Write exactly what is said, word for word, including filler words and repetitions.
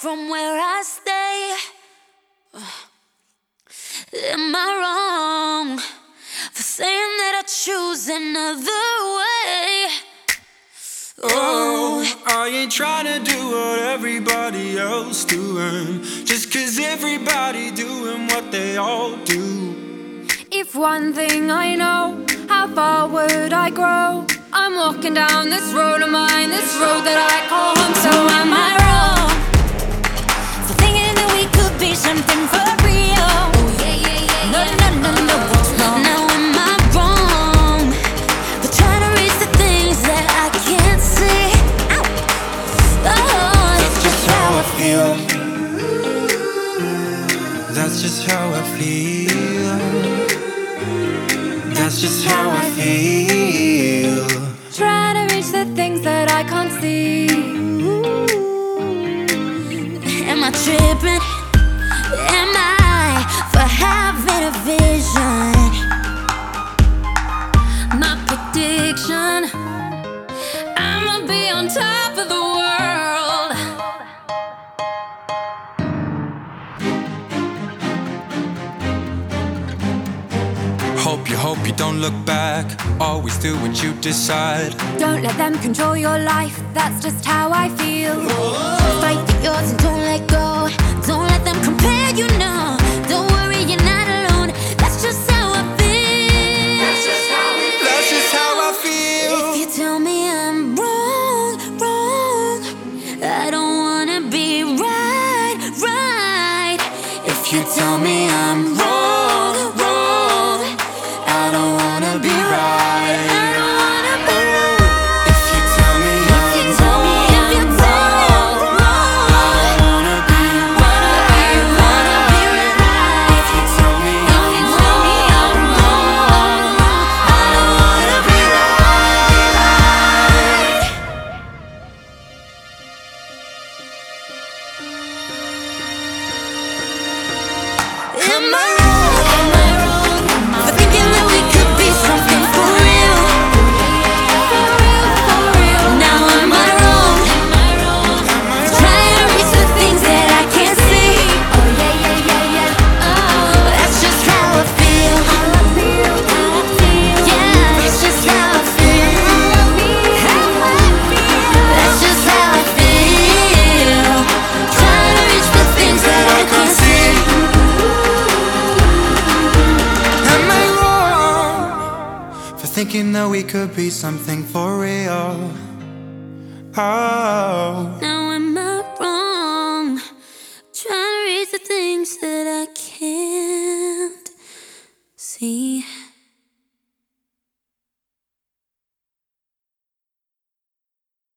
from where I stay. Am I wrong for saying that I choose another way? Oh, I ain't trying to do what everybody else doing, just cause everybody doing what they all do. If one thing I know, how far would I grow? I'm walking down this road of mine, this road that I call home. So am I wrong for thinking that we could be something for real? Oh yeah, yeah, yeah. No, no, no, no, what's wrong? Now am I wrong for trying to reach the things that I can't see? Ow. Oh, that's just how I feel. That's just how I feel. That's just how I feel. Trying to reach the things that I can't see. Am I tripping? Am I for having a vision? My prediction, I'ma be on top of the world. Hope you hope you don't look back. Always do what you decide. Don't let them control your life, that's just how I feel. Fight for yours and don't let go. Don't let them compare you, no. Don't worry, you're not alone. That's just how I feel. That's just how I feel. That's just how I feel. If you tell me I'm wrong, wrong, I don't wanna be right, right. If you tell me I'm wrong, wrong, I don't wanna be right. I don't wanna be right. If you tell me If you tell me I'm wrong, wrong, I don't wanna be I wanna be right. If you tell me If you tell me I'm wrong, I don't wanna be right. Am I wrong? Am I wrong for thinking that we could be something for real? For real, for real. Now am I wrong for trying to reach the things that I can't see? Oh yeah, yeah, yeah, yeah. Oh, that's just how I feel. How I feel, how I feel. Yeah, that's just how I feel. How I feel. That's just how I feel. Trying to reach the things that I can't see. Am I wrong for thinking that we could be something for real? Oh, Now am I wrong trying to reach the things that I can't see?